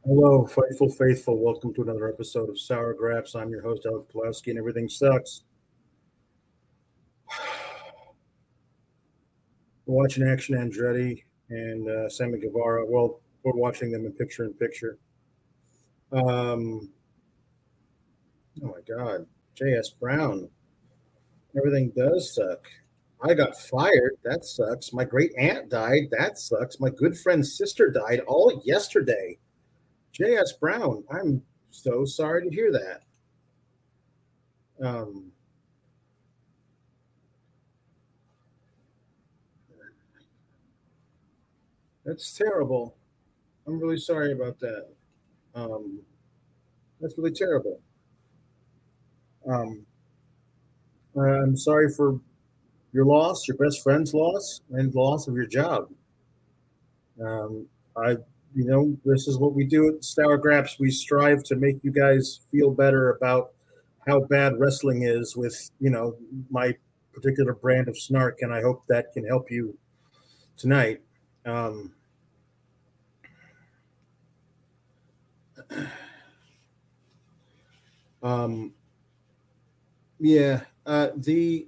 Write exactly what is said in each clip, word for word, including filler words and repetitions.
Hello, faithful, faithful. Welcome to another episode of Sour Graps. I'm your host, Alex Pulowski, and everything sucks. We're watching Action Andretti and uh, Sammy Guevara. Well, we're watching them in picture in picture. Um, oh my God, J S. Brown. Everything does suck. I got fired. That sucks. My great aunt died. That sucks. My good friend's sister died all yesterday. J S. Brown. I'm so sorry to hear that. Um, that's terrible. I'm really sorry about that. Um, that's really terrible. Um, I'm sorry for your loss, your best friend's loss, and the loss of your job. Um, I, you know, this is what we do at Sour Graps. We strive to make you guys feel better about how bad wrestling is with, you know, my particular brand of snark, and I hope that can help you tonight. Um, um, yeah, uh, the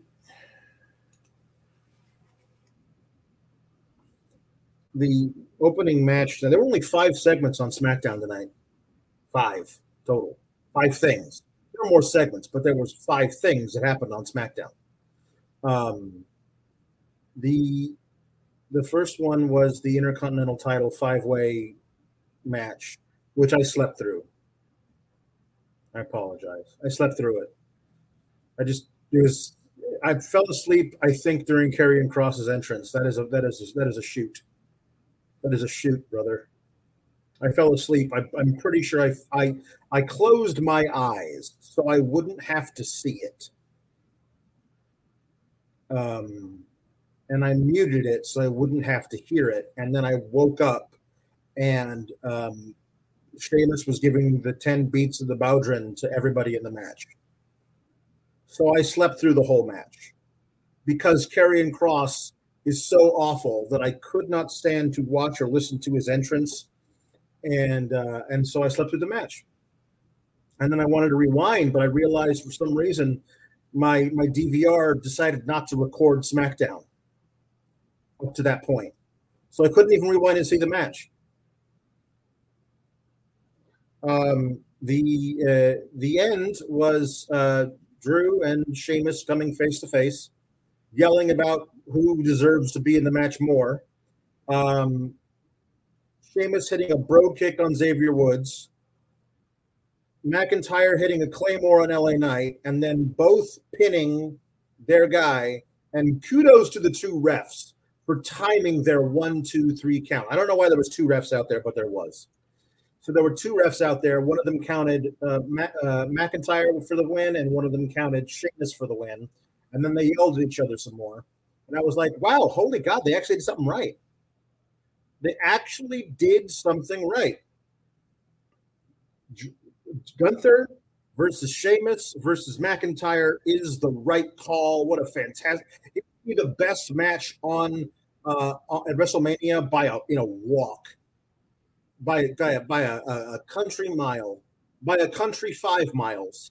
the opening match. There were only five segments on SmackDown tonight. Five total. Five things. There were more segments, but there was five things that happened on SmackDown. Um, the the first one was the Intercontinental Title five way match, which I slept through. I apologize. I slept through it. I just it was. I fell asleep. I think during Karrion Cross's entrance. That is a that is a, that is a shoot. That is a shoot, brother. I fell asleep. I, I'm pretty sure I, I I closed my eyes so I wouldn't have to see it. Um, and I muted it so I wouldn't have to hear it. And then I woke up and um, Sheamus was giving the ten beats of the Bowdrin to everybody in the match. So I slept through the whole match because Karrion Cross is so awful that I could not stand to watch or listen to his entrance. And uh, and so I slept through the match. And then I wanted to rewind, but I realized for some reason my my D V R decided not to record SmackDown up to that point. So I couldn't even rewind and see the match. Um, the uh, the end was uh, Drew and Sheamus coming face to face, yelling about who deserves to be in the match more. Um, Sheamus hitting a bro kick on Xavier Woods, McIntyre hitting a claymore on L A Knight, and then both pinning their guy. And kudos to the two refs for timing their one, two, three count. I don't know why there was two refs out there, but there was. So there were two refs out there. One of them counted uh, Ma- uh, McIntyre for the win, and one of them counted Sheamus for the win. And then they yelled at each other some more. And I was like, wow, holy God, they actually did something right. They actually did something right. Gunther versus Sheamus versus McIntyre is the right call. What a fantastic! It would be the best match on uh, at WrestleMania by a you know walk, by by a, by a, a country mile, by a country five miles,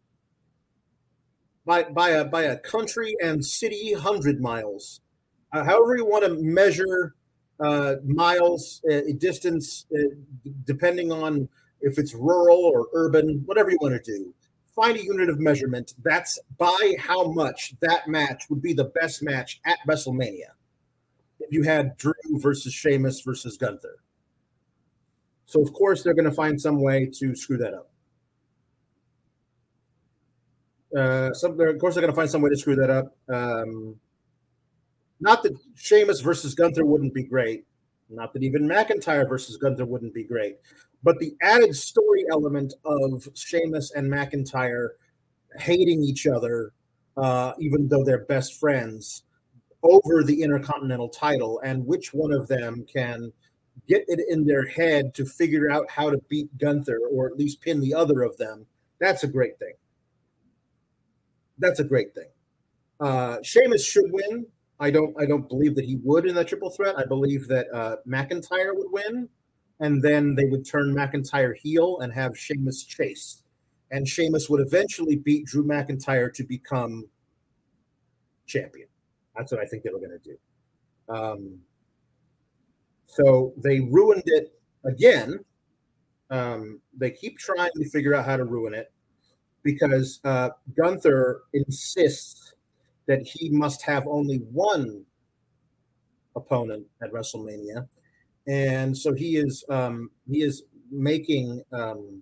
by by a by a country and city hundred miles. Uh, however you want to measure uh, miles uh, distance, uh, depending on if it's rural or urban, whatever you want to do. Find a unit of measurement. That's by how much that match would be the best match at WrestleMania if you had Drew versus Sheamus versus Gunther. So of course they're going to find some way to screw that up. Uh, some, of course they're going to find some way to screw that up. Um, not that Sheamus versus Gunther wouldn't be great. Not that even McIntyre versus Gunther wouldn't be great. But the added story element of Sheamus and McIntyre hating each other, uh, even though they're best friends, over the Intercontinental title, and which one of them can get it in their head to figure out how to beat Gunther or at least pin the other of them. That's a great thing. That's a great thing. Uh, Sheamus should win. I don't. I don't believe that he would in that triple threat. I believe that uh, McIntyre would win. and then they would turn McIntyre heel and have Sheamus chase. And Sheamus would eventually beat Drew McIntyre to become champion. That's what I think they were going to do. Um, so they ruined it again. Um, they keep trying to figure out how to ruin it because uh, Gunther insists that he must have only one opponent at WrestleMania, and so he is um, he is making um,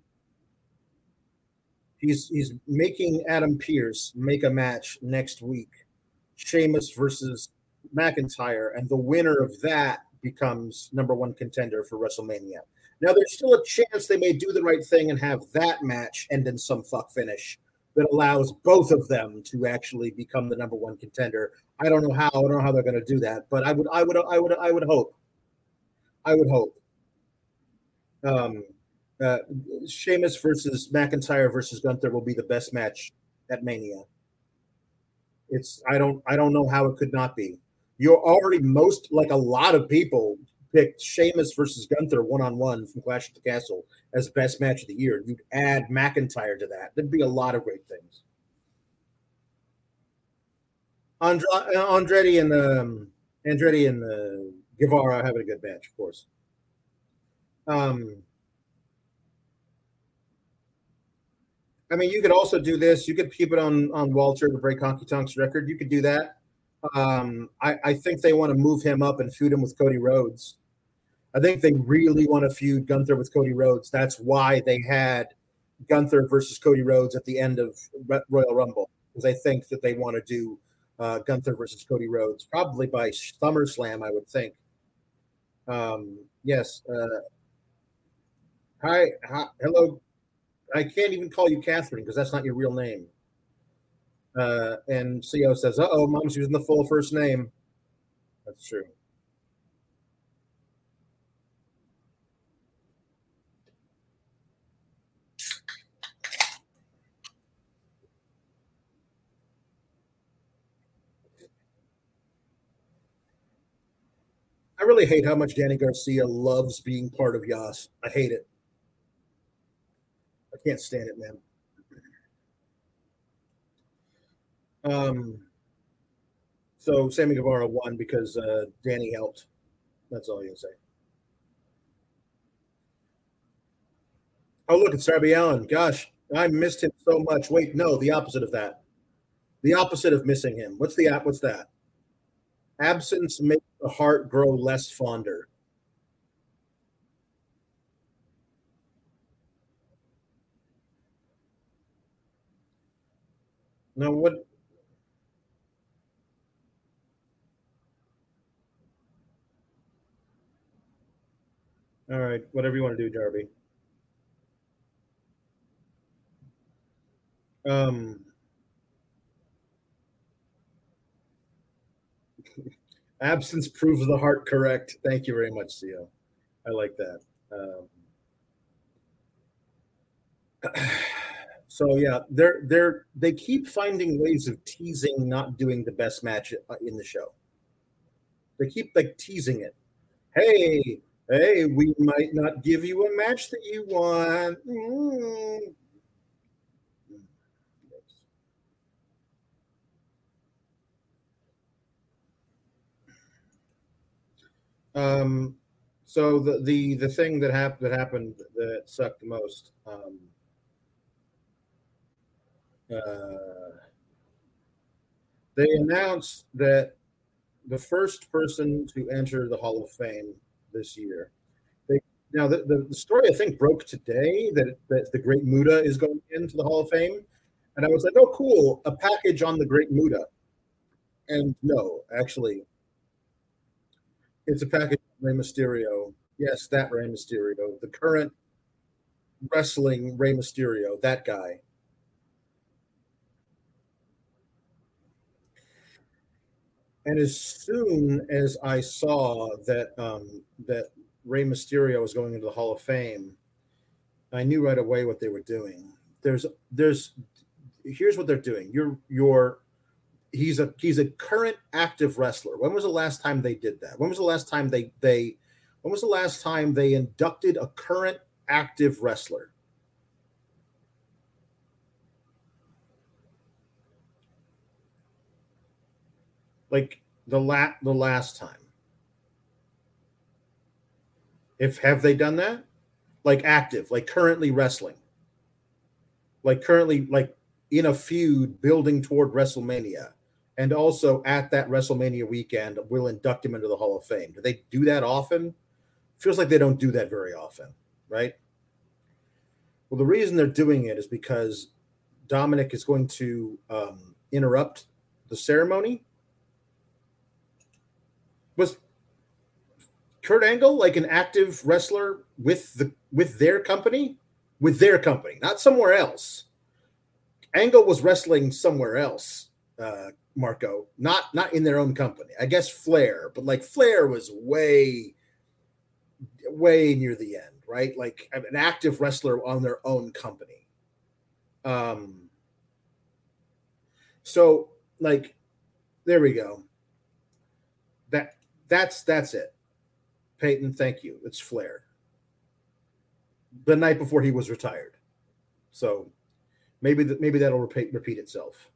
he's he's making Adam Pearce make a match next week, Sheamus versus McIntyre, and the winner of that becomes number one contender for WrestleMania. Now, there's still a chance they may do the right thing and have that match end in some fuck finish that allows both of them to actually become the number one contender. I don't know how. I don't know how they're going to do that, but I would, I would, I would, I would hope. I would hope. Um, uh, Sheamus versus McIntyre versus Gunther will be the best match at Mania. It's I don't I don't know how it could not be. You're already most like a lot of people picked Sheamus versus Gunther one on one from Clash at the Castle as best match of the year. You'd add McIntyre to that. There'd be a lot of great things. And- Andretti and um, Andretti and uh, Guevara having a good match, of course. Um, I mean, you could also do this. You could keep it on on Walter to break Honky Tonk's record. You could do that. Um, I, I think they want to move him up and feud him with Cody Rhodes. I think they really want to feud Gunther with Cody Rhodes. That's why they had Gunther versus Cody Rhodes at the end of Royal Rumble, because I think that they want to do uh, Gunther versus Cody Rhodes, probably by SummerSlam, I would think. Um, yes. Uh, hi, hi, hello. I can't even call you Catherine because that's not your real name. Uh, and C O says, "Uh oh, mom's using the full first name." That's true. I really hate how much Danny Garcia loves being part of Yas. I hate it. I can't stand it, man. Um, so Sammy Guevara won because uh, Danny helped. That's all you can say. Oh, look, it's Darby Allin. Gosh, I missed him so much. Wait, no, the opposite of that. The opposite of missing him. What's the app? What's that? Absence makes the heart grow less fonder. No, what? All right, whatever you want to do, Darby. Um, absence proves the heart correct. Thank you very much, C O. I like that. Um, so yeah, they're they're they keep finding ways of teasing not doing the best match uh, in the show. They keep like teasing it. Hey, hey, we might not give you a match that you want. Mm. Um, so the the the thing that happened that happened that sucked the most. Um, uh, they announced that the first person to enter the Hall of Fame this year. They, now, the, the, the story I think broke today that, that the Great Muta is going into the Hall of Fame. And I was like, oh, cool, a package on the Great Muta. And no, actually, it's a package of Rey Mysterio. Yes, that Rey Mysterio, the current wrestling Rey Mysterio, that guy. And as soon as I saw that um, that Rey Mysterio was going into the Hall of Fame, I knew right away what they were doing. There's there's here's what they're doing. You're you're he's a he's a current active wrestler. When was the last time they did that? When was the last time they they When was the last time they inducted a current active wrestler? Like the la- the last time. If have they done that? Like active, like currently wrestling. Like currently like in a feud building toward WrestleMania. And also at that WrestleMania weekend will induct him into the Hall of Fame. Do they do that often? Feels like they don't do that very often, right? Well, the reason they're doing it is because Dominic is going to um, interrupt the ceremony. Was Kurt Angle like an active wrestler with the with their company? With their company, not somewhere else. Angle was wrestling somewhere else, uh, Marco, not not in their own company. I guess Flair, but like Flair was way, way near the end, right? Like an active wrestler on their own company. Um, so like, there we go. That that's that's it. Peyton, thank you. It's Flair. The night before he was retired. So maybe the, maybe that'll repeat repeat itself.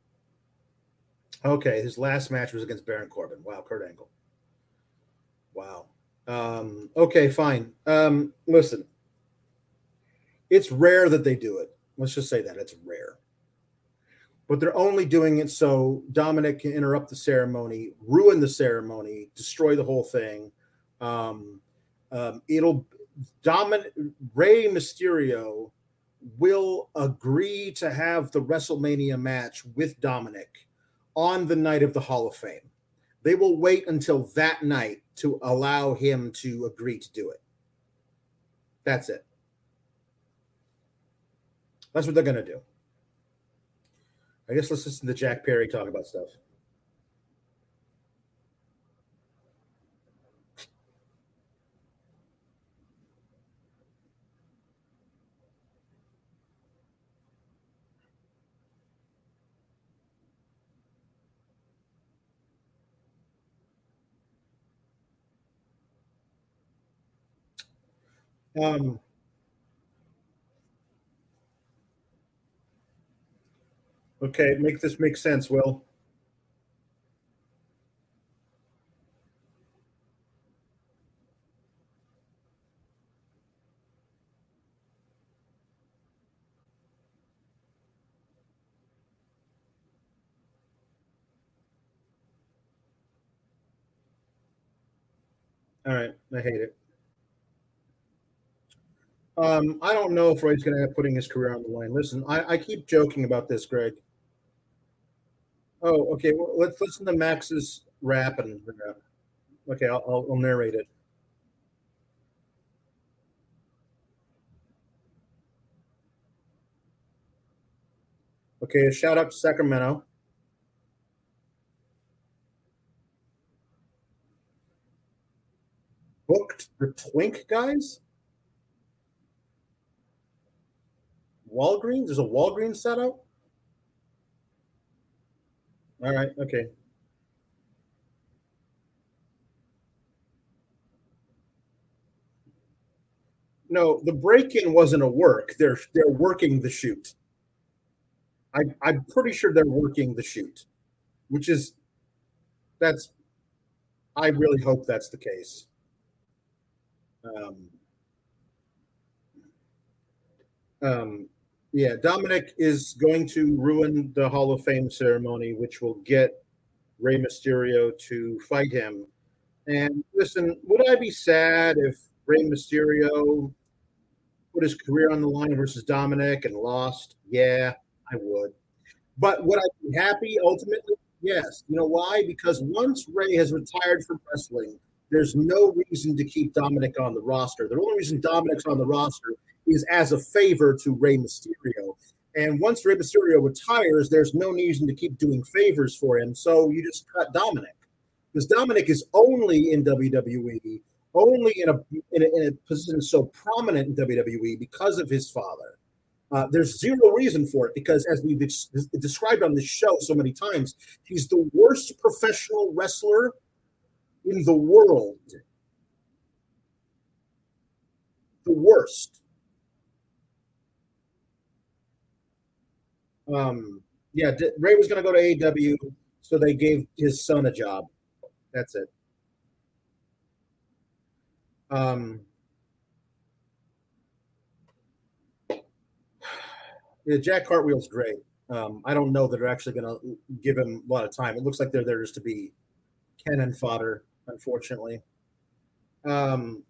Okay, his last match was against Baron Corbin. Wow, Kurt Angle. Wow. Um, okay, fine. Um, listen, it's rare that they do it. Let's just say that it's rare. But they're only doing it so Dominic can interrupt the ceremony, ruin the ceremony, destroy the whole thing. Um, um, it'll Dominic Rey Mysterio will agree to have the WrestleMania match with Dominic on the night of the Hall of Fame. They will wait until that night to allow him to agree to do it. That's it. That's what they're going to do. I guess let's listen to Jack Perry talk about stuff. Um, okay, make this make sense, Will. All right, I hate it. Um, I don't know if Ray's going to end up putting his career on the line. Listen, I, I keep joking about this, Greg. Oh, okay. Well, let's listen to Max's rap and uh, okay, I'll, I'll, I'll narrate it. Okay, a shout out to Sacramento. Booked the Twink guys. Walgreens. There's a Walgreens set out. All right. Okay. No, the break-in wasn't a work. They're they're working the shoot. I, I'm pretty sure they're working the shoot, which is that's. I really hope that's the case. Um, um, yeah, Dominic is going to ruin the Hall of Fame ceremony, which will get Rey Mysterio to fight him. And listen, would I be sad if Rey Mysterio put his career on the line versus Dominic and lost? Yeah, I would. But would I be happy ultimately? Yes. You know why? Because once Ray has retired from wrestling, there's no reason to keep Dominic on the roster. The only reason Dominic's on the roster is as a favor to Rey Mysterio. And once Rey Mysterio retires, there's no reason to keep doing favors for him. So you just cut Dominic. Because Dominic is only in W W E, only in a, in a, in a position so prominent in W W E because of his father. Uh, there's zero reason for it because, as we've ex- described on this show so many times, he's the worst professional wrestler in the world. the worst. Um, yeah, D- Ray was going to go to A E W, so they gave his son a job. That's it. Um, yeah, Jack Cartwheel's great. Um, I don't know that they're actually going to give him a lot of time. It looks like they're there just to be cannon fodder, unfortunately. Um,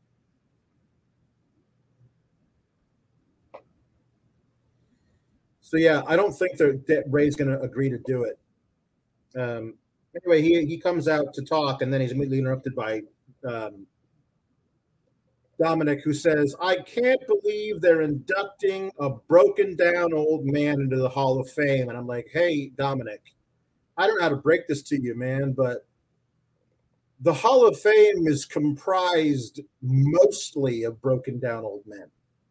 so yeah, I don't think that, that Ray's going to agree to do it. Um, anyway, he he comes out to talk, and then he's immediately interrupted by um, Dominic, who says, "I can't believe they're inducting a broken down old man into the Hall of Fame." And I'm like, "Hey, Dominic, I don't know how to break this to you, man, but the Hall of Fame is comprised mostly of broken down old men.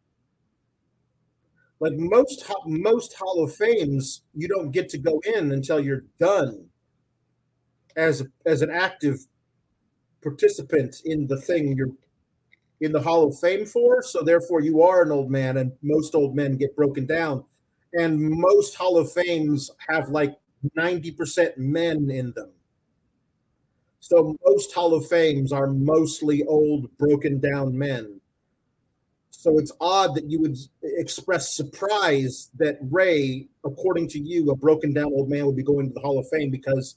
Like most most Hall of Fames, you don't get to go in until you're done as as an active participant in the thing you're in the Hall of Fame for. So therefore, you are an old man, and most old men get broken down. And most Hall of Fames have like ninety percent men in them. So most Hall of Fames are mostly old, broken down men. So it's odd that you would express surprise that Ray, according to you, a broken down old man would be going to the Hall of Fame because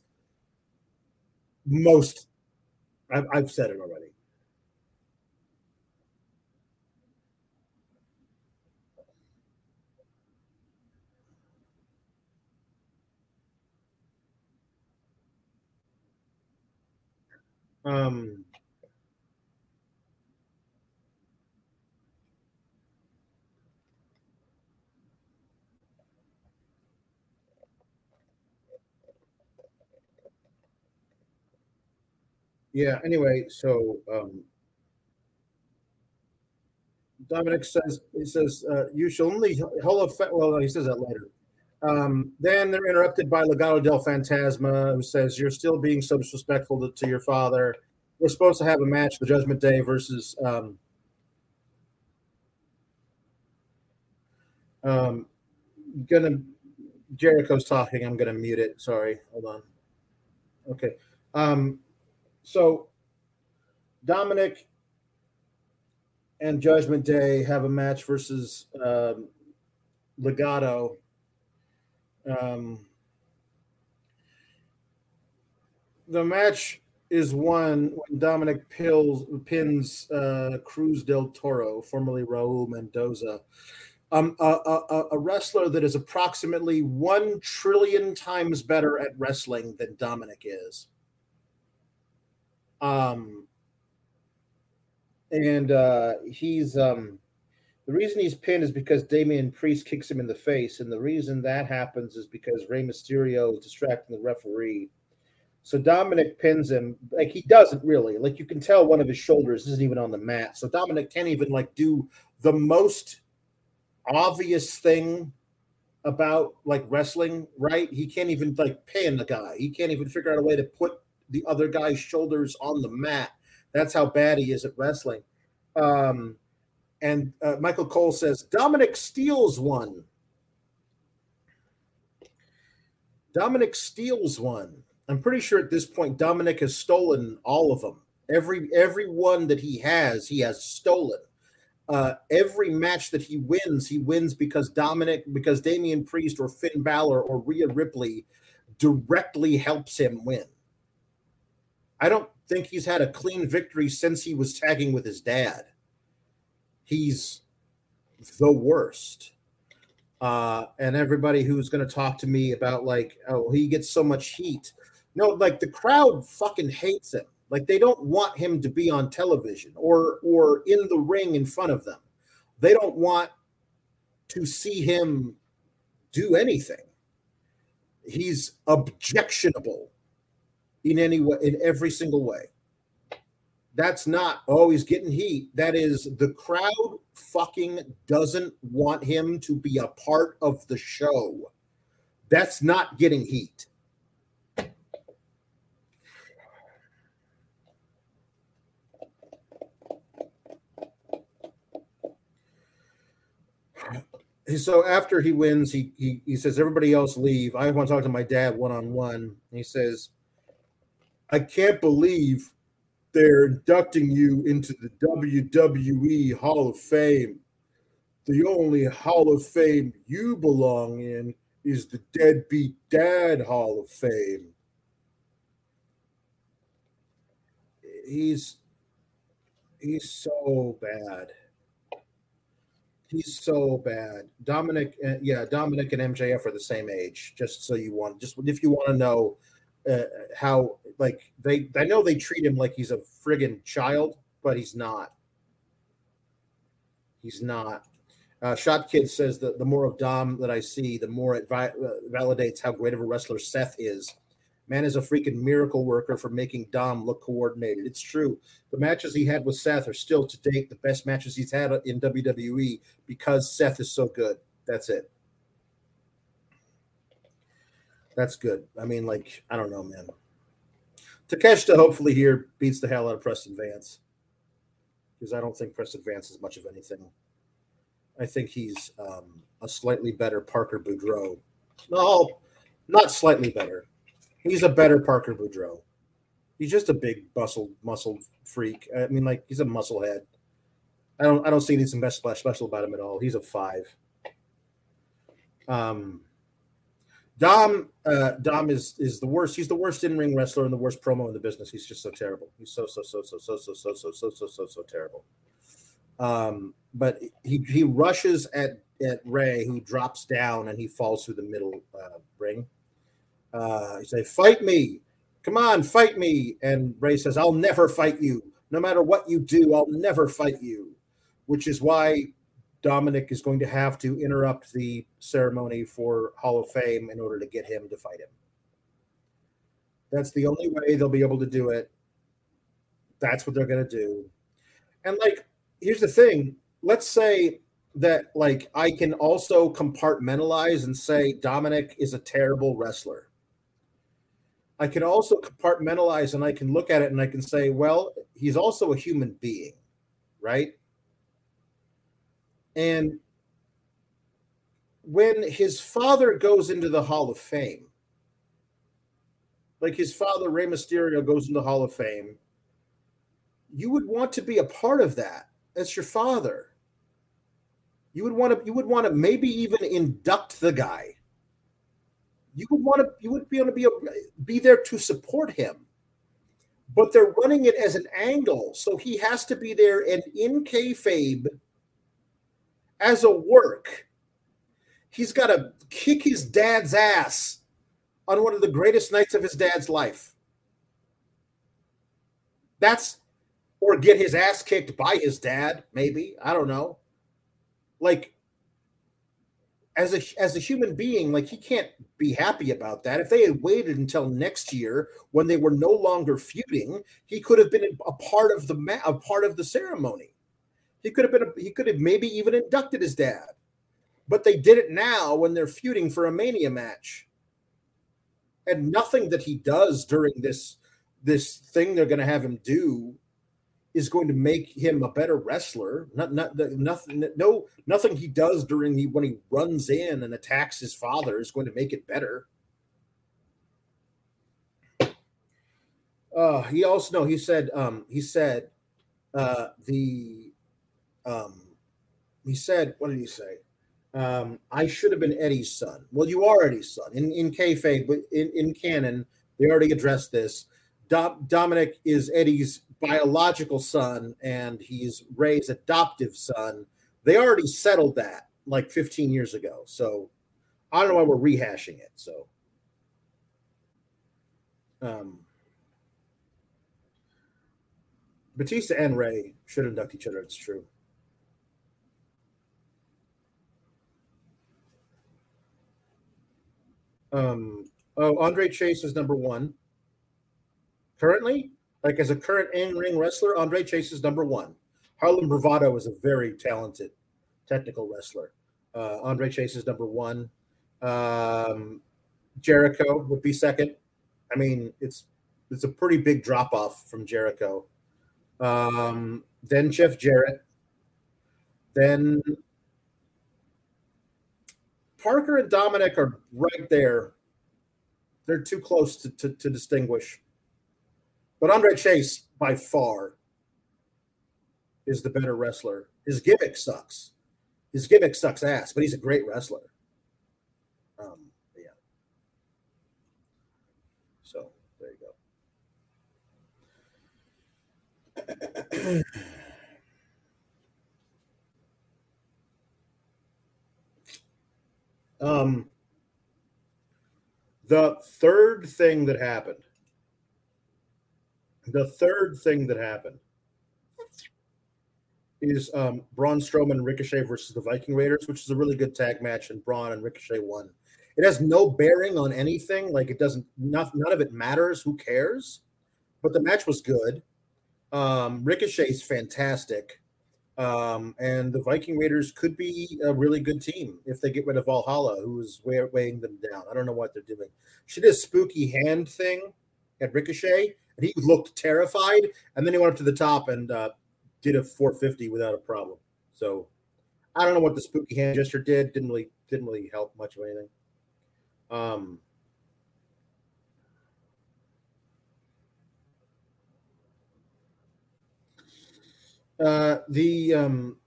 most, I've, I've said it already. Um, yeah, anyway, so um, Dominic says, he says, uh, you shall only Hall of Fame. Well, no, he says that later. Um, then they're interrupted by Legado del Fantasma, who says, "You're still being so disrespectful to, to your father. We're supposed to have a match, the Judgment Day versus um, um, gonna Jericho's talking. I'm gonna mute it. Sorry, hold on. Okay. Um, so Dominic and Judgment Day have a match versus um, Legado. Um, the match is won when Dominic pills, pins uh, Cruz del Toro, formerly Raul Mendoza, um, a, a, a wrestler that is approximately one trillion times better at wrestling than Dominic is. Um, and uh, he's um, the reason he's pinned is because Damian Priest kicks him in the face, and the reason that happens is because Rey Mysterio is distracting the referee. So Dominic pins him, like he doesn't really, like you can tell one of his shoulders isn't even on the mat. So Dominic can't even like do the most obvious thing about like wrestling, right? He can't even like pin the guy. He can't even figure out a way to put the other guy's shoulders on the mat. That's how bad he is at wrestling. Um, and uh, Michael Cole says Dominic steals one. Dominic steals one. I'm pretty sure at this point Dominic has stolen all of them. Every every one that he has, he has stolen. Uh, every match that he wins, he wins because Dominic, because Damian Priest or Finn Balor or Rhea Ripley directly helps him win. I don't think he's had a clean victory since he was tagging with his dad. He's the worst. Uh, and everybody who's going to talk to me about like, oh, he gets so much heat. No, like the crowd fucking hates him. Like they don't want him to be on television or or in the ring in front of them. They don't want to see him do anything. He's objectionable in any way, in every single way. That's not, oh, he's getting heat. That is, the crowd fucking doesn't want him to be a part of the show. That's not getting heat. So after he wins, he, he he says, "Everybody else leave. I want to talk to my dad one on one." He says, "I can't believe they're inducting you into the W W E Hall of Fame. The only Hall of Fame you belong in is the Deadbeat Dad Hall of Fame." He's he's so bad. He's so bad. Dominic, uh, yeah, Dominic and M J F are the same age. Just so you want, just if you want to know uh, how, like they, I know they treat him like he's a friggin' child, but he's not. He's not. Uh, Shot Kid says that the more of Dom that I see, the more it vi- uh, validates how great of a wrestler Seth is. Man is a freaking miracle worker for making Dom look coordinated. It's true. The matches he had with Seth are still to date the best matches he's had in W W E because Seth is so good. That's it. That's good. I mean, like, I don't know, man. Takeshita hopefully here beats the hell out of Preston Vance because I don't think Preston Vance is much of anything. I think he's um, a slightly better Parker Boudreaux. No, not slightly better. He's a better Parker Boudreaux. He's just a big muscle muscle freak. I mean, like he's a muscle head. I don't I don't see anything special special about him at all. He's a five. Um, Dom uh, Dom is is the worst. He's the worst in ring wrestler and the worst promo in the business. He's just so terrible. He's so so so so so so so so so so so so terrible. Um, but he he rushes at at Ray, who drops down and he falls through the middle uh, ring. Uh, he say, "Fight me, come on, fight me." And Ray says, "I'll never fight you. No matter what you do, I'll never fight you." Which is why Dominic is going to have to interrupt the ceremony for Hall of Fame in order to get him to fight him. That's the only way they'll be able to do it. That's what they're going to do. And like, here's the thing. Let's say that like I can also compartmentalize and say Dominic is a terrible wrestler. I can also compartmentalize and I can look at it and I can say, well, he's also a human being, right? And when his father goes into the Hall of Fame, like his father, Rey Mysterio, goes into the Hall of Fame, you would want to be a part of that. That's your father. You would want to, you would want to maybe even induct the guy. You would want to, you would be able to be, be there to support him. But they're running it as an angle, so he has to be there and in kayfabe as a work. He's got to kick his dad's ass on one of the greatest nights of his dad's life. That's, or get his ass kicked by his dad, maybe. I don't know. Like, as a as a human being, like he can't be happy about that. If they had waited until next year when they were no longer feuding, he could have been a part of the ma- a part of the ceremony. He could have been a, he could have maybe even inducted his dad. But they did it now when they're feuding for a Mania match. And nothing that he does during this this thing they're going to have him do is going to make him a better wrestler. Not, not nothing. No, nothing he does during the when he runs in and attacks his father is going to make it better. Uh, he also no. He said. Um, he said uh, the. Um, he said. What did he say? Um, I should have been Eddie's son. Well, you are Eddie's son in in kayfabe, but in in canon, they already addressed this. Dom, Dominic is Eddie's biological son, and he's Ray's adoptive son. They already settled that like fifteen years ago. So I don't know why we're rehashing it. So, um, Batista and Ray should induct each other. It's true. Um, oh, Andre Chase is number one currently. Like as a current in-ring wrestler, Andre Chase is number one. Harlem Bravado is a very talented technical wrestler. Uh, Andre Chase is number one. Um, Jericho would be second. I mean, it's it's a pretty big drop off from Jericho. Um, then Jeff Jarrett. Then Parker and Dominic are right there. They're too close to, to, to distinguish. But Andre Chase, by far, is the better wrestler. His gimmick sucks. His gimmick sucks ass, but he's a great wrestler. Um, yeah. So there you go. um, the third thing that happened. The third thing that happened is um, Braun Strowman and Ricochet versus the Viking Raiders, which is a really good tag match, and Braun and Ricochet won. It has no bearing on anything. Like it doesn't, not, none of it matters. Who cares? But the match was good. Um, Ricochet's fantastic. Um, and the Viking Raiders could be a really good team if they get rid of Valhalla, who is weigh, weighing them down. I don't know what they're doing. She did a spooky hand thing at Ricochet, and he looked terrified. And then he went up to the top and uh, did a four fifty without a problem. So I don't know what the spooky hand gesture did. Didn't really didn't really help much of anything. Um, uh, the um,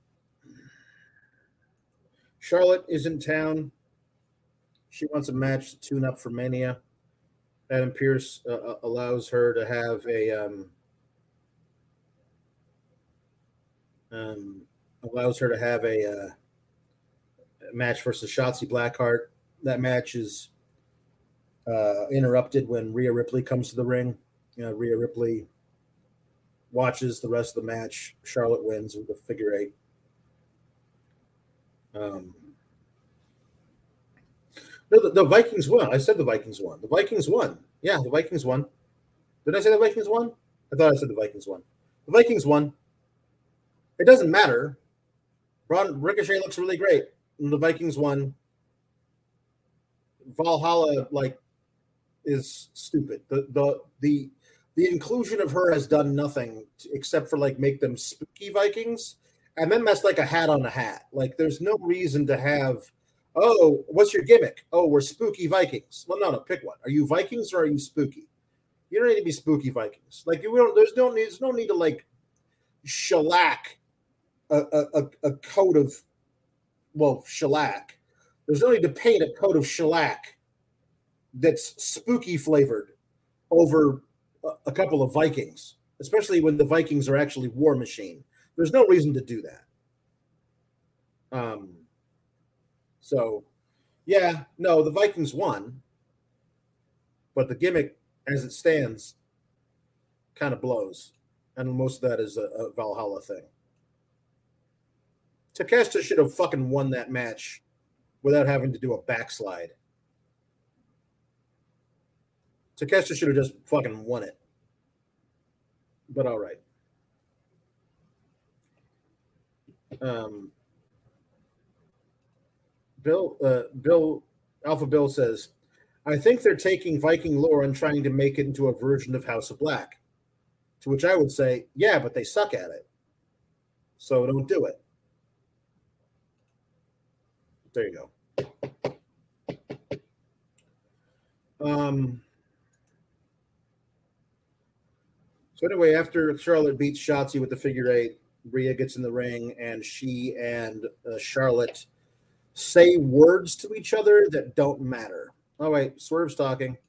Charlotte is in town. She wants a match to tune up for Mania. Adam Pearce uh, allows her to have a um, um, allows her to have a, uh, a match versus Shotzi Blackheart. That match is uh, interrupted when Rhea Ripley comes to the ring. You know, Rhea Ripley watches the rest of the match. Charlotte wins with the figure eight. Um, no, the, the Vikings won. I said the Vikings won. The Vikings won. Yeah, the Vikings won. Did I say the Vikings won? I thought I said the Vikings won. The Vikings won. It doesn't matter. Ron Ricochet looks really great. And the Vikings won. Valhalla like is stupid. The the the the inclusion of her has done nothing to, except for like make them spooky Vikings, and then that's like a hat on a hat. Like there's no reason to have. Oh, what's your gimmick? Oh, we're spooky Vikings. Well, no, no, pick one. Are you Vikings or are you spooky? You don't need to be spooky Vikings. Like you don't. There's no need. There's no need to like shellac a, a, a coat of well shellac. There's no need to paint a coat of shellac that's spooky flavored over a, a couple of Vikings, especially when the Vikings are actually War Machine. There's no reason to do that. Um. So, yeah, no, the Vikings won, but the gimmick as it stands kind of blows, and most of that is a, a Valhalla thing. Takeshita should have fucking won that match without having to do a backslide. Takeshita should have just fucking won it. But all right. Um, Bill, uh, Bill, Alpha Bill says, I think they're taking Viking lore and trying to make it into a version of House of Black. To which I would say, yeah, but they suck at it. So don't do it. There you go. Um, so anyway, after Charlotte beats Shotzi with the figure eight, Rhea gets in the ring, and she and uh, Charlotte say words to each other that don't matter. Oh, wait, Swerve's talking.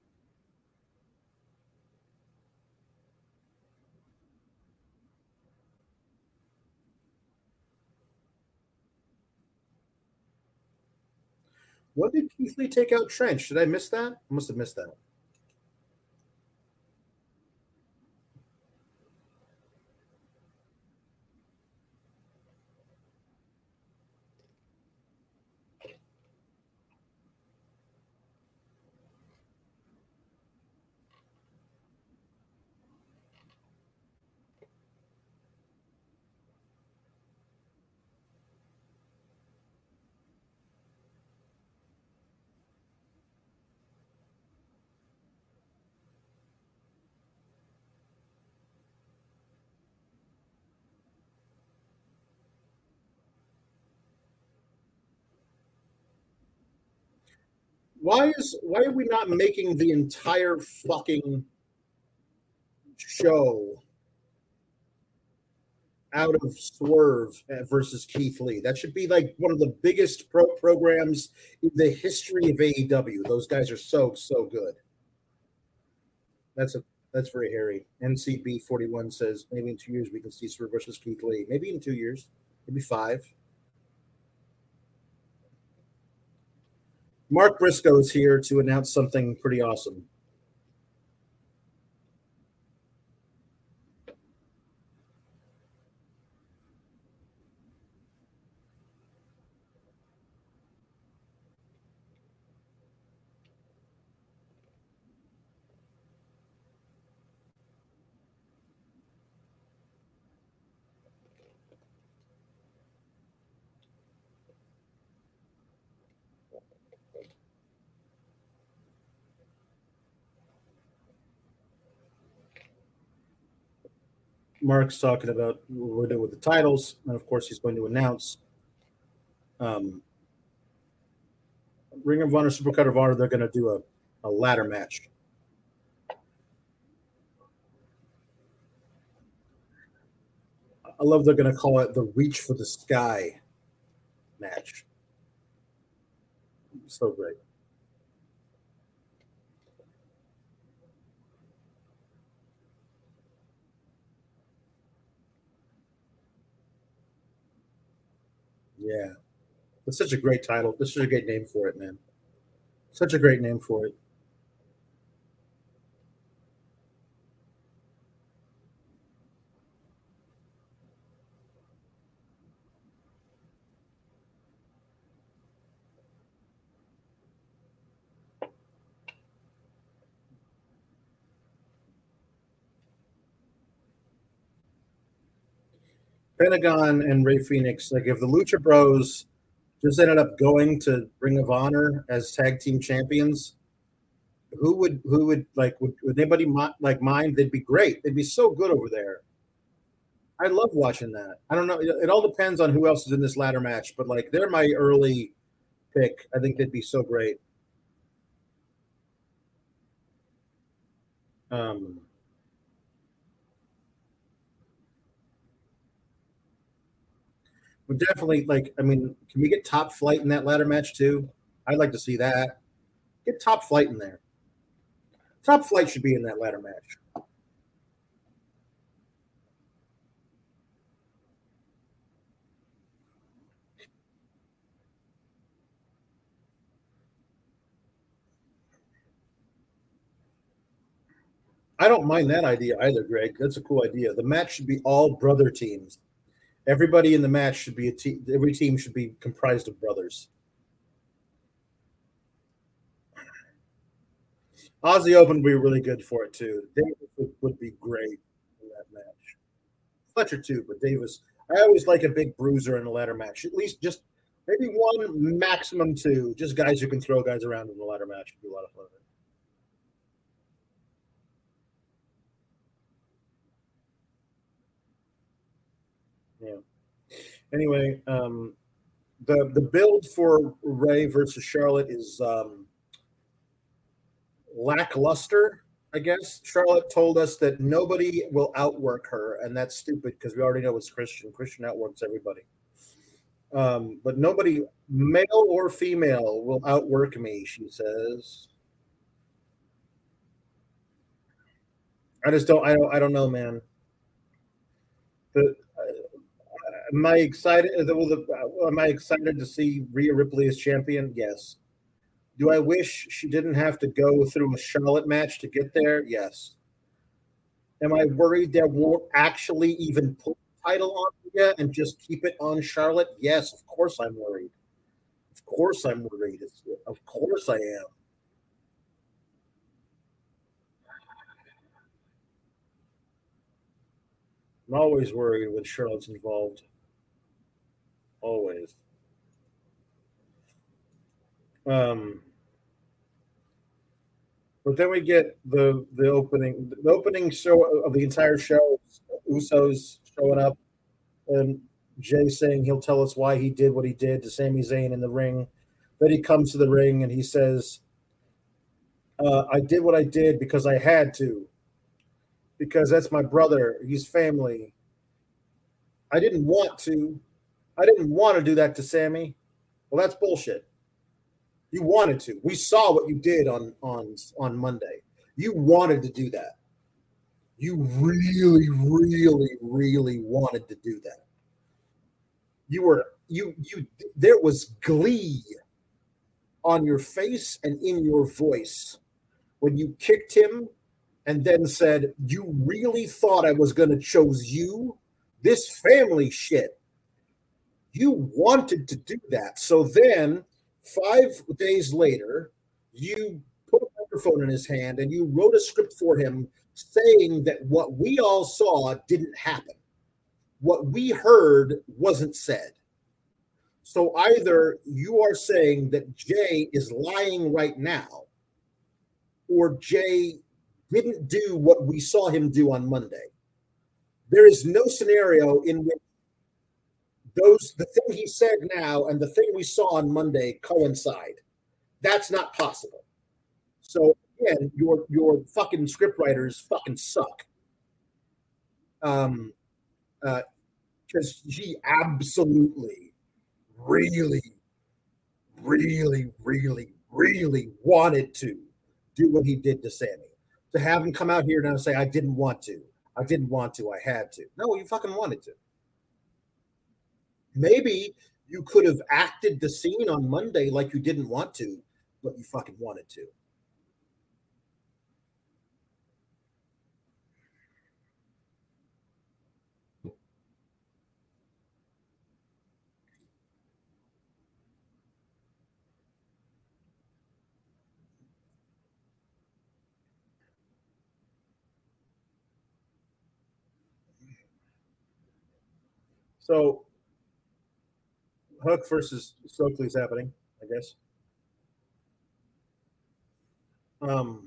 When did Keith Lee take out Trench? Did I miss that? I must have missed that. Why is why are we not making the entire fucking show out of Swerve versus Keith Lee? That should be like one of the biggest pro programs in the history of A E W. Those guys are so so good. That's a that's very hairy. N C B forty-one says maybe in two years we can see Swerve versus Keith Lee. Maybe in two years, maybe five. Mark Briscoe is here to announce something pretty awesome. Mark's talking about what we're doing with the titles, and of course, he's going to announce um, Ring of Honor, Supercard of Honor. They're going to do a, a ladder match. I love they're going to call it the Reach for the Sky match. So great. Yeah. It's such a great title. This is a great name for it, man. Such a great name for it. Pentagon and Ray Phoenix, like if the Lucha Bros just ended up going to Ring of Honor as tag team champions, who would who would like would, would anybody like mind? They'd be great. They'd be so good over there. I love watching that. I don't know. It, it all depends on who else is in this ladder match, but like they're my early pick. I think they'd be so great. Um, but definitely, like, I mean, can we get Top Flight in that ladder match too? I'd like to see that. Get Top Flight in there. Top Flight should be in that ladder match. I don't mind that idea either, Greg. That's a cool idea. The match should be all brother teams. Everybody in the match should be a team. Every team should be comprised of brothers. Aussie Open would be really good for it too. Davis would, would be great in that match. Fletcher too, but Davis. I always like a big bruiser in a ladder match. At least just maybe one, maximum two. Just guys who can throw guys around in the ladder match would be a lot of fun. Yeah. Anyway, um, the the build for Ray versus Charlotte is um, lackluster. I guess Charlotte told us that nobody will outwork her, and that's stupid because we already know it's Christian. Christian outworks everybody. Um, but nobody, male or female, will outwork me, she says. I just don't. I don't. I don't know, man. The, uh, am I excited? Uh, am I excited to see Rhea Ripley as champion? Yes. Do I wish she didn't have to go through a Charlotte match to get there? Yes. Am I worried they won't actually even put the title on Rhea and just keep it on Charlotte? Yes, of course I'm worried. Of course I'm worried. Of course I am. I'm always worried when Charlotte's involved. Always. Um, but then we get the the opening the opening show of the entire show. Usos showing up and Jay saying he'll tell us why he did what he did to Sami Zayn in the ring. Then he comes to the ring and he says, Uh, I did what I did because I had to, because that's my brother. He's family. I didn't want to. I didn't want to do that to Sammy. Well, that's bullshit. You wanted to. We saw what you did on on on Monday. You wanted to do that. You really, really, really wanted to do that. You were you you. There was glee on your face and in your voice when you kicked him and then said, "You really thought I was going to choose you? This family shit." You wanted to do that. So then, five days later, you put a microphone in his hand and you wrote a script for him saying that what we all saw didn't happen. What we heard wasn't said. So either you are saying that Jay is lying right now, or Jay didn't do what we saw him do on Monday. There is no scenario in which those the thing he said now and the thing we saw on Monday coincide. That's not possible. So again, your your fucking scriptwriters fucking suck. Um, because uh, he absolutely, really, really, really, really wanted to do what he did to Sammy. To have him come out here now and say, "I didn't want to. I didn't want to. I had to." No, you fucking wanted to. Maybe you could have acted the scene on Monday like you didn't want to, but you fucking wanted to. So Hook versus Stokely is happening, I guess. Um,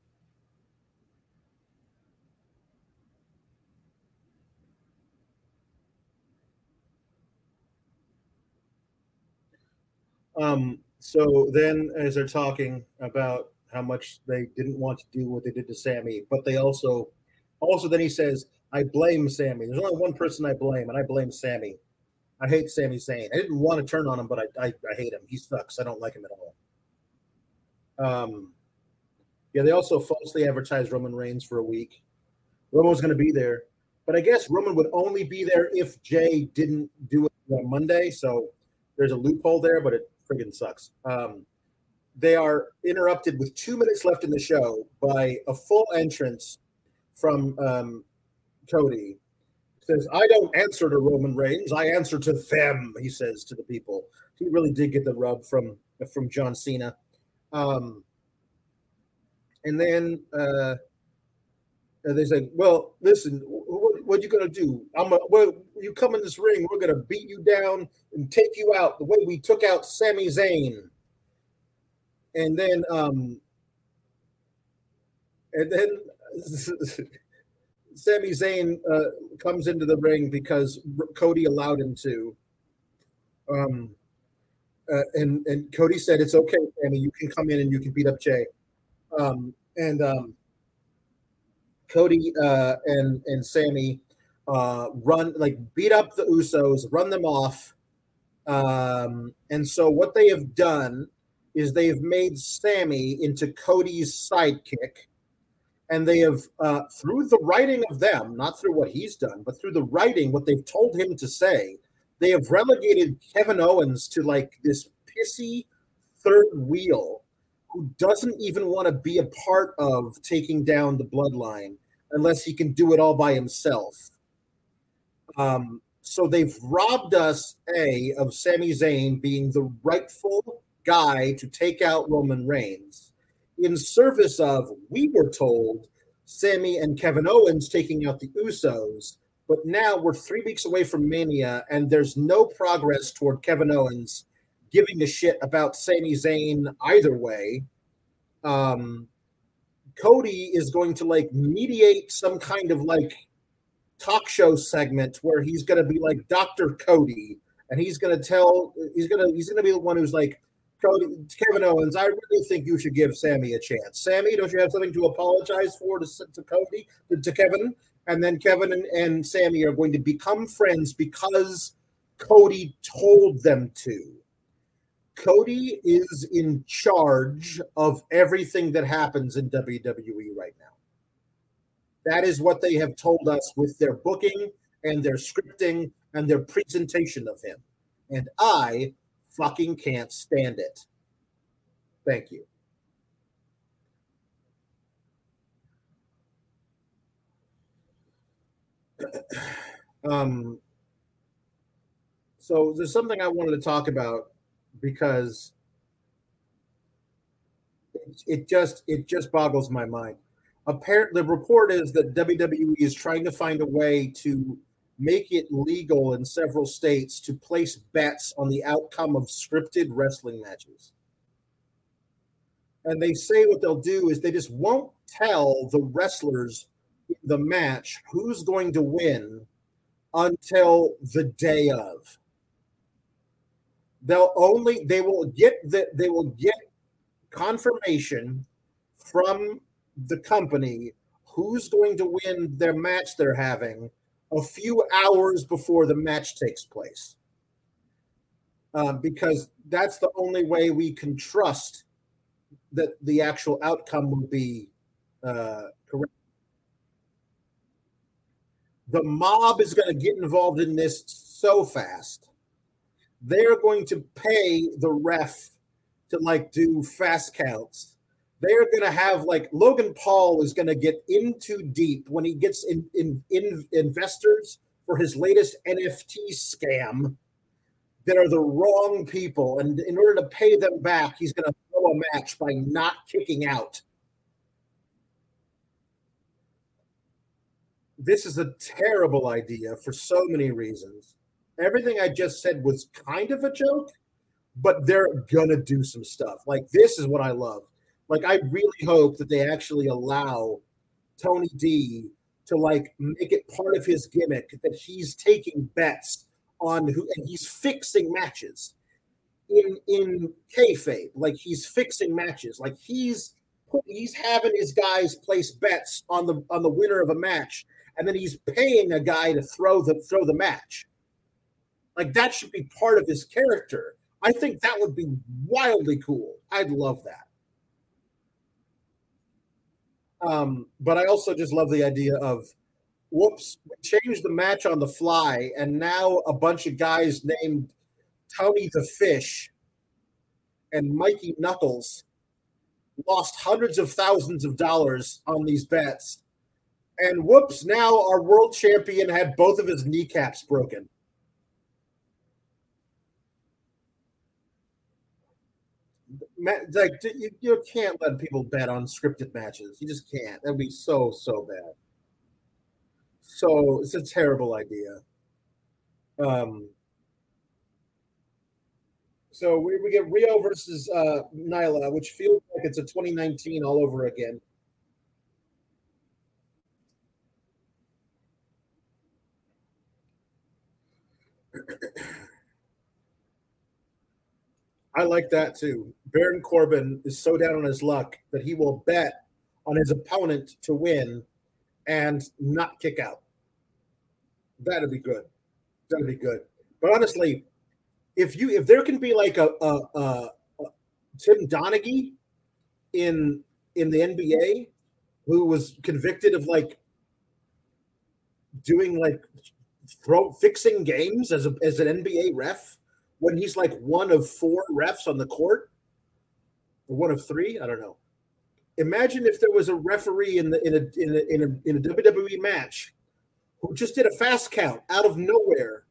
um, so then, as they're talking about how much they didn't want to do what they did to Sammy, but they also, also then he says, "I blame Sammy. There's only one person I blame, and I blame Sammy. I hate Sami Zayn. I didn't want to turn on him, but I, I, I hate him. He sucks. I don't like him at all." Um, yeah, they also falsely advertised Roman Reigns for a week. Roman was going to be there, but I guess Roman would only be there if Jay didn't do it on Monday. So there's a loophole there, but it friggin' sucks. Um, they are interrupted with two minutes left in the show by a full entrance from um, Cody. Says, "I don't answer to Roman Reigns. I answer to them," he says to the people. He really did get the rub from from John Cena. Um, and then uh, they said, "Well, listen, what, what are you going to do? I'm a, well, you come in this ring, we're going to beat you down and take you out the way we took out Sami Zayn." And then, um, and then Sami Zayn uh, comes into the ring because Cody allowed him to. Um, uh, and and Cody said, "It's okay, Sammy. You can come in and you can beat up Jay." Um, and um, Cody uh, and and Sammy uh, run like beat up the Usos, run them off. Um, and so what they have done is they have made Sammy into Cody's sidekick. And they have, uh, through the writing of them, not through what he's done, but through the writing, what they've told him to say, they have relegated Kevin Owens to like this pissy third wheel who doesn't even want to be a part of taking down the bloodline unless he can do it all by himself. Um, so they've robbed us, A, of Sami Zayn being the rightful guy to take out Roman Reigns, in service of, we were told, Sammy and Kevin Owens taking out the Usos, but now we're three weeks away from Mania, and there's no progress toward Kevin Owens giving a shit about Sami Zayn either way. Um, Cody is going to like mediate some kind of like talk show segment where he's going to be like Doctor Cody, and he's going to tell he's going to he's going to be the one who's like Cody, Kevin Owens, I really think you should give Sammy a chance. Sammy, don't you have something to apologize for to, to Cody, to, to Kevin? And then Kevin and, and Sammy are going to become friends because Cody told them to. Cody is in charge of everything that happens in W W E right now. That is what they have told us with their booking and their scripting and their presentation of him. And I fucking can't stand it. Thank you. um, so there's something I wanted to talk about because it, it just it just boggles my mind. Apparently, the report is that W W E is trying to find a way to make it legal in several states to place bets on the outcome of scripted wrestling matches. And they say what they'll do is they just won't tell the wrestlers in the match who's going to win until the day of. They'll only they will get the, they will get confirmation from the company who's going to win their match they're having a few hours before the match takes place. Uh, because that's the only way we can trust that the actual outcome will be uh, correct. The mob is going to get involved in this so fast. They're going to pay the ref to like do fast counts. They're going to have like Logan Paul is going to get in too deep when he gets in, in, in investors for his latest N F T scam that are the wrong people. And in order to pay them back, he's going to throw a match by not kicking out. This is a terrible idea for so many reasons. Everything I just said was kind of a joke, but they're going to do some stuff. Like, this is what I love. Like, I really hope that they actually allow Tony D to, like, make it part of his gimmick that he's taking bets on who, and he's fixing matches in in kayfabe. Like, he's fixing matches. Like, he's he's having his guys place bets on the on the winner of a match, and then he's paying a guy to throw the throw the match. Like, that should be part of his character. I think that would be wildly cool. I'd love that. Um, but I also just love the idea of, whoops, we changed the match on the fly, and now a bunch of guys named Tony the Fish and Mikey Knuckles lost hundreds of thousands of dollars on these bets. And whoops, now our world champion had both of his kneecaps broken. Like, you, you can't let people bet on scripted matches. You just can't. That'd be so, so bad. So it's a terrible idea. Um, so we, we get Rio versus uh, Nyla, which feels like it's a twenty nineteen all over again. I like that too. Baron Corbin is so down on his luck that he will bet on his opponent to win and not kick out. That'd be good. That'd be good. But honestly, if you if there can be like a, a, a, a Tim Donaghy in in the N B A who was convicted of like doing like throw fixing games as a as an N B A ref when he's like one of four refs on the court, or one of three, I don't know. Imagine if there was a referee in the in a in a in a, in a W W E match who just did a fast count out of nowhere.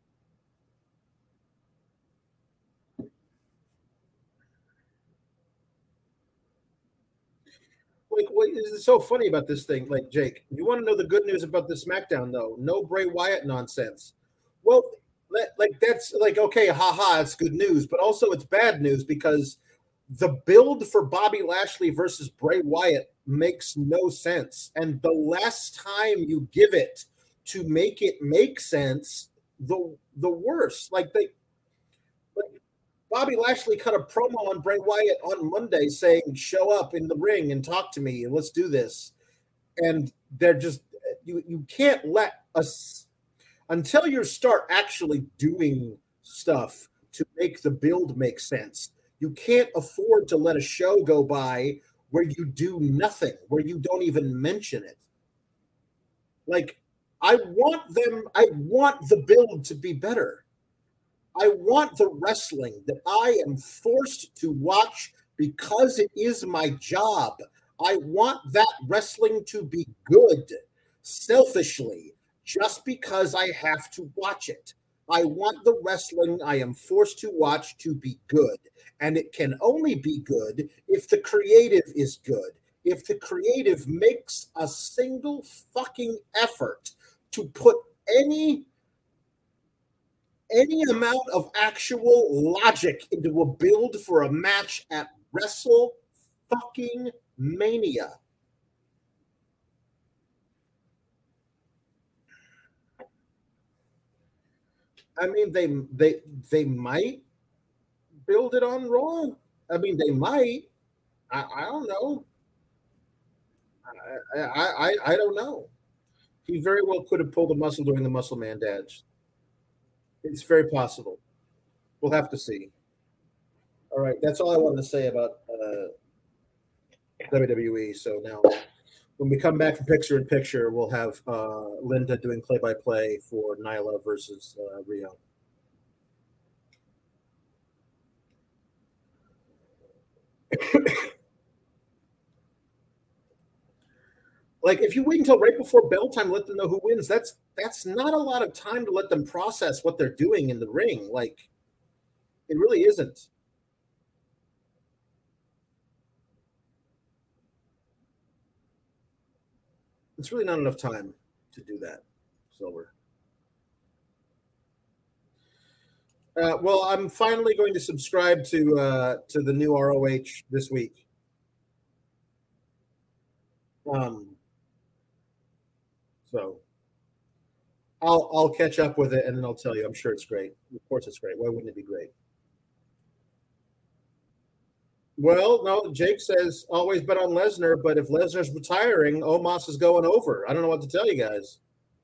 Like, what is so funny about this thing? Like, Jake, you want to know the good news about this SmackDown, though? No Bray Wyatt nonsense. Well, like, that's like, okay, haha, it's good news, but also it's bad news because the build for Bobby Lashley versus Bray Wyatt makes no sense. And the less time you give it to make it make sense, the the worse. Like, they, like, Bobby Lashley cut a promo on Bray Wyatt on Monday saying, show up in the ring and talk to me and let's do this. And they're just, you, you can't let us, until you start actually doing stuff to make the build make sense, you can't afford to let a show go by where you do nothing, where you don't even mention it. Like, I want them, I want the build to be better. I want the wrestling that I am forced to watch because it is my job. I want that wrestling to be good, selfishly, just because I have to watch it. I want the wrestling I am forced to watch to be good. And it can only be good if the creative is good. If the creative makes a single fucking effort to put any any amount of actual logic into a build for a match at Wrestle fucking Mania. I mean, they they they might build it on Raw. I mean, they might. I, I don't know. I, I I I don't know. He very well could have pulled a muscle during the Muscle Man Dash. It's very possible. We'll have to see. All right, that's all I wanted to say about uh, W W E. So now, when we come back from picture in picture, we'll have uh, Linda doing play by play for Nyla versus uh, Rio. Like, if you wait until right before bell time, let them know who wins. That's that's not a lot of time to let them process what they're doing in the ring. Like, it really isn't. It's really not enough time to do that. Silver. Uh, well, I'm finally going to subscribe to uh, to the new R O H this week. Um, so I'll I'll catch up with it and then I'll tell you. I'm sure it's great. Of course, it's great. Why wouldn't it be great? Well, no, Jake says always bet on Lesnar, but if Lesnar's retiring, Omos is going over. I don't know what to tell you guys.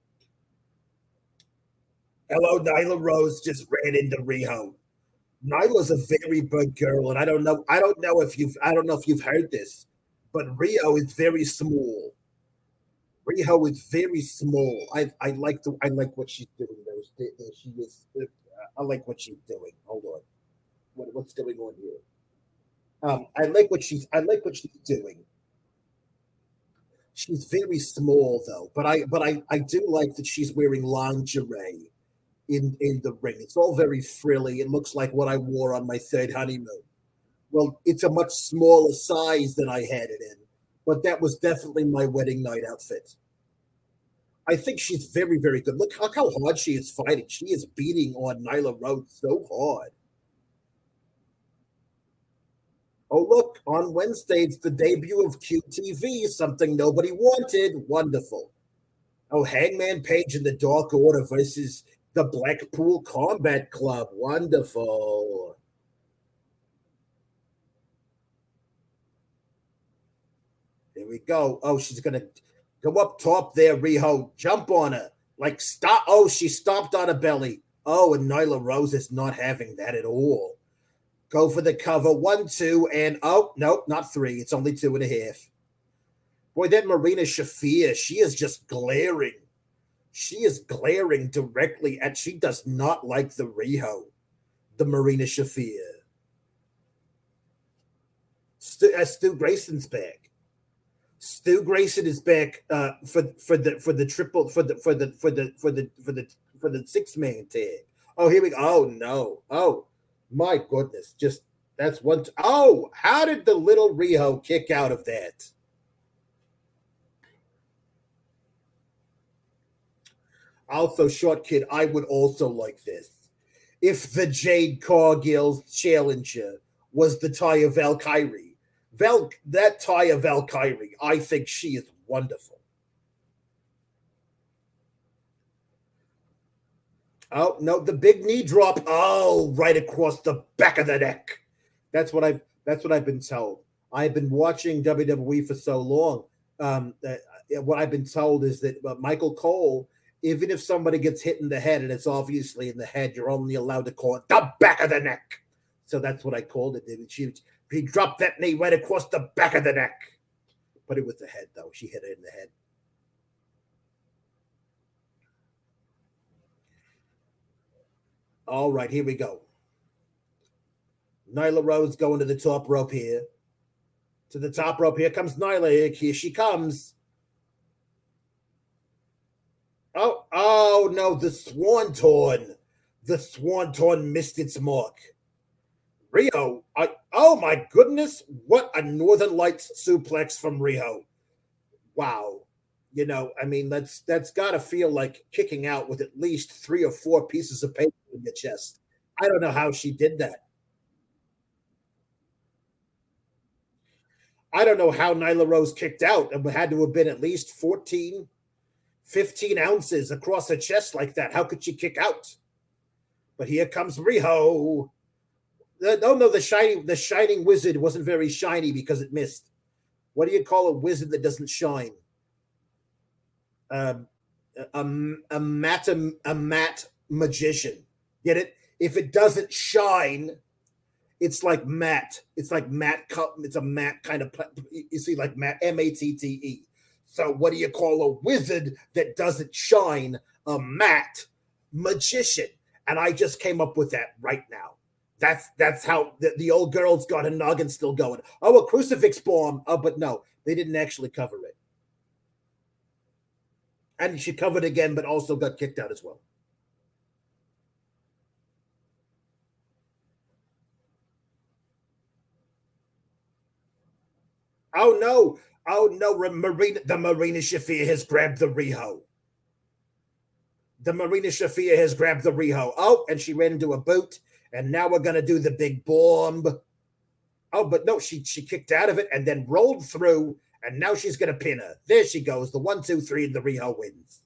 Hello, Nyla Rose just ran into Riho. Nyla's a very big girl, and I don't know. I don't know if you've. I don't know if you've heard this, but Rio is very small. Riho is very small. I I like the. I like what she's doing. Though she is. I like what she's doing. Hold on. What, what's going on here? Um, I like what she's. I like what she's doing. She's very small though, but I. But I. I do like that she's wearing lingerie in in the ring. It's all very frilly. It looks like what I wore on my third honeymoon. Well, it's a much smaller size than I had it in, but that was definitely my wedding night outfit. I think she's very, very good. Look, look how hard she is fighting. She is beating on Nyla Rose so hard. Oh, look, on Wednesday, it's the debut of Q T V, something nobody wanted. Wonderful. Oh, Hangman Page and the Dark Order versus the Blackpool Combat Club. Wonderful. Here we go. Oh, she's going to go up top there, Riho. Jump on her. Like, stop. Oh, she stomped on her belly. Oh, and Nyla Rose is not having that at all. Go for the cover. One, two, and oh, nope, not three. It's only two and a half. Boy, that Marina Shafir, she is just glaring. She is glaring directly at, she does not like the Riho, the Marina Shafir. Stu, uh, Stu Grayson's back. Stu Grayson is back uh, for for the for the triple for the for the for the for the for the for the six man tag. Oh, here we go. Oh no. Oh my goodness. Just that's one. T- oh, how did the little Riho kick out of that? Also, short kid, I would also like this. If the Jade Cargill challenger was the Taya Valkyrie, Val that Taya Valkyrie, I think she is wonderful. Oh no, the big knee drop. Oh, right across the back of the neck. That's what I've. That's what I've been told. I've been watching W W E for so long. Um, that, uh, what I've been told is that uh, Michael Cole, even if somebody gets hit in the head and it's obviously in the head, you're only allowed to call it the back of the neck. So that's what I called it. She, he dropped that knee right across the back of the neck, but it was the head though. She hit it in the head. All right, here we go. Nyla Rose going to the top rope here. To the top rope. Here comes Nyla. Here she comes. Oh, oh no, the Swanton. The Swanton missed its mark. Riho, I, oh my goodness, what a Northern Lights suplex from Riho. Wow. You know, I mean, that's that's got to feel like kicking out with at least three or four pieces of paper in your chest. I don't know how she did that. I don't know how Nyla Rose kicked out. It had to have been at least fourteen, fifteen ounces across her chest like that. How could she kick out? But here comes Riho. Oh no, the shiny, the shining wizard wasn't very shiny because it missed. What do you call a wizard that doesn't shine? Um, a, a matte a matte magician. Get it? If it doesn't shine, it's like matte. It's like matte. It's a matte kind of. You see, like matte, M A T T E. So, what do you call a wizard that doesn't shine? A matte magician. And I just came up with that right now. That's that's how the, the old girl's got a noggin still going. Oh, a crucifix bomb. Oh, but no, they didn't actually cover it. And she covered again, but also got kicked out as well. Oh no! Oh no! Marina, the Marina Shafir has grabbed the Riho. The Marina Shafir has grabbed the Riho. Oh, and she ran into a boot. And now we're gonna do the big bomb. Oh, but no, she she kicked out of it and then rolled through, and now she's gonna pin her. There she goes. The one, two, three, and the Riho wins.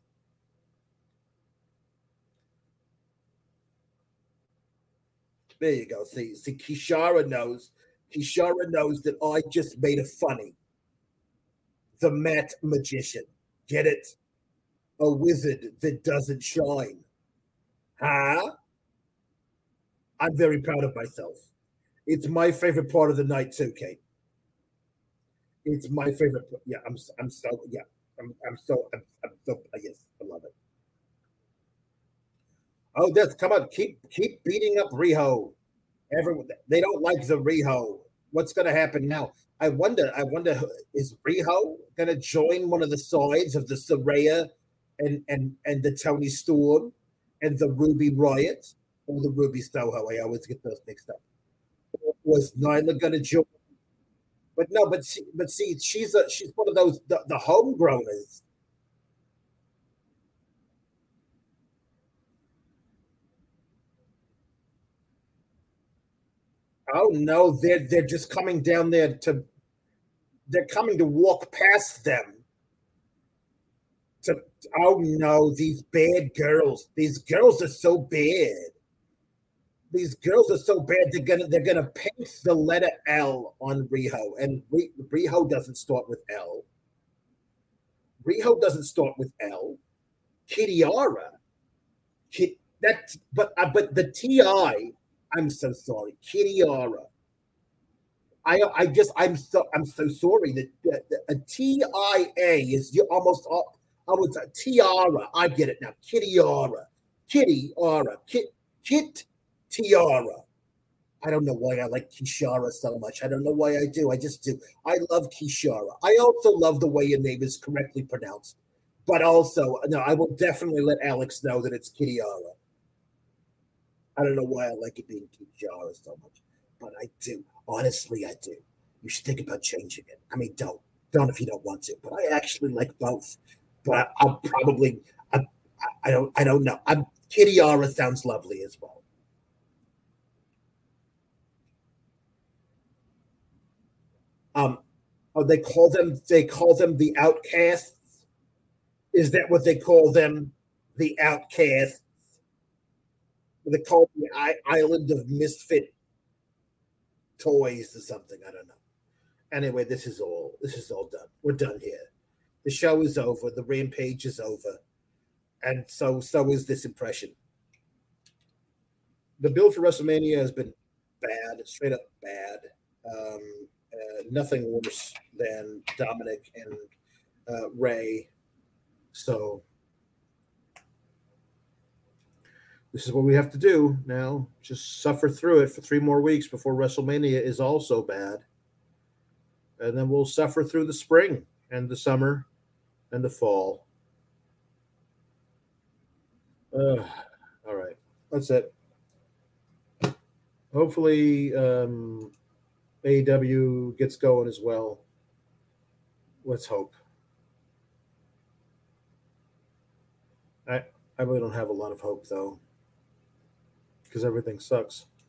There you go. See, see, Kishara knows. Kishara knows that I just made a funny. The matte magician. Get it? A wizard that doesn't shine. Huh? I'm very proud of myself. It's my favorite part of the night too, Kate. It's my favorite. Yeah, I'm. I'm so. Yeah, I'm. I'm so. I'm, I'm so. Yes, I love it. Oh, this. Come on, keep keep beating up Riho. Everyone, they don't like the Riho. What's going to happen now? I wonder. I wonder. Is Riho going to join one of the sides of the Saraya and and and the Tony Storm and the Ruby Riot or the Ruby Soho? I always get those mixed up. Was Nyla going to join? But no, but see, but see, she's a she's one of those the, the homegrowners. Oh no, they're they're just coming down there to they're coming to walk past them. To oh no, these bad girls. These girls are so bad. These girls are so bad. They're gonna they're gonna paint the letter L on Riho, and Riho doesn't start with L. Riho doesn't start with L. Kitiara. Kit, that but uh, but the T I. I'm so sorry, Kitiara. I I just I'm so I'm so sorry that, that a T I A is you almost all. I was a tiara. I get it now. Kitiara, Kitty Aura, Kit Kit Tiara. I don't know why I like Kishara so much. I don't know why I do. I just do. I love Kishara. I also love the way your name is correctly pronounced. But also, no, I will definitely let Alex know that it's Kitiara. I don't know why I like it being Kishara so much, but I do. Honestly, I do. You should think about changing it. I mean, don't. Don't if you don't want to. But I actually like both. But I'll probably. I, I don't. I don't know. I'm Kitiara sounds lovely as well. Um, oh, they call them. They call them the outcasts. Is that what they call them? The outcasts. They call it the I- Island of Misfit Toys or something. I don't know. Anyway, this is all. This is all done. We're done here. The show is over. The rampage is over, and so so is this impression. The build for WrestleMania has been bad, straight up bad. Um, uh, nothing worse than Dominic and uh, Ray. So this is what we have to do now. Just suffer through it for three more weeks before WrestleMania is also bad, and then we'll suffer through the spring and the summer and the fall. Uh, all right, that's it. Hopefully, um, A E W gets going as well. Let's hope. I I really don't have a lot of hope though, because everything sucks.